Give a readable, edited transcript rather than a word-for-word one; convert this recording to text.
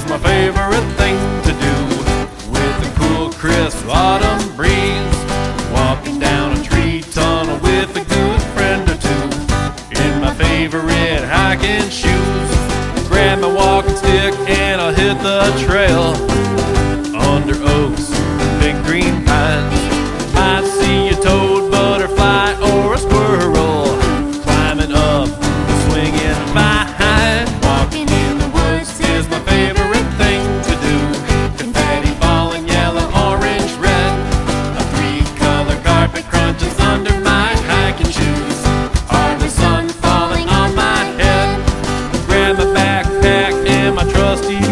my favorite thing to do. With a cool, crisp autumn breeze, walking down a tree tunnel with a good friend or two. In my favorite hiking shoes, grab my walking stick and I'll hit the trail. Under oaks and big green pines, might see a toad, butterfly, or a squirrel climbing up the swinging vine. Walking in the woods is my favorite thing to do. Confetti falling yellow, orange, red. A three-color carpet crunches under my hiking shoes. Hardly sun falling on my head. Grab my backpack and my trusty